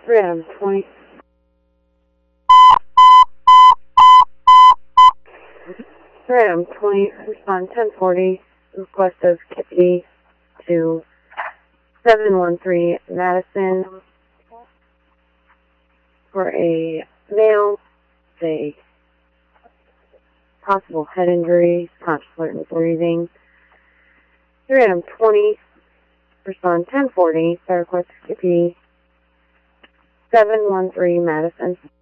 Random 20. Random 20, respond 1040, request of Kippy to 713 Madison for a male, a possible head injury, conscious alert and breathing. Random 20, respond 1040, request of Kippy 713 Madison.